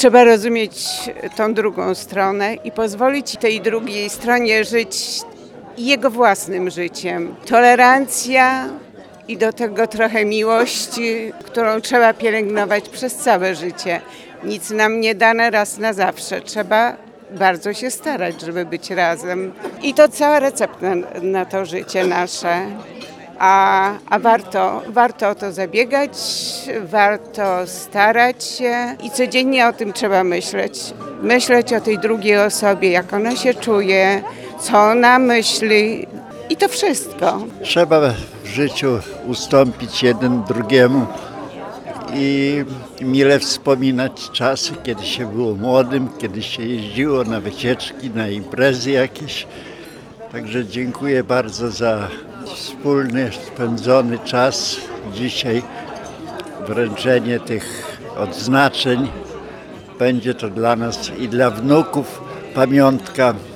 Trzeba rozumieć tą drugą stronę i pozwolić tej drugiej stronie żyć jego własnym życiem. Tolerancja i do tego trochę miłości, którą trzeba pielęgnować przez całe życie. Nic nam nie dane raz na zawsze. Trzeba bardzo się starać, żeby być razem. I to cała recepta na to życie nasze. A warto o to zabiegać, warto starać się i codziennie o tym trzeba myśleć. Myśleć o tej drugiej osobie, jak ona się czuje, co ona myśli i to wszystko. Trzeba w życiu ustąpić jeden drugiemu i mile wspominać czasy, kiedy się było młodym, kiedy się jeździło na wycieczki, na imprezy jakieś. Także dziękuję bardzo za wspólny, spędzony czas. Dzisiaj wręczenie tych odznaczeń. Będzie to dla nas i dla wnuków pamiątka.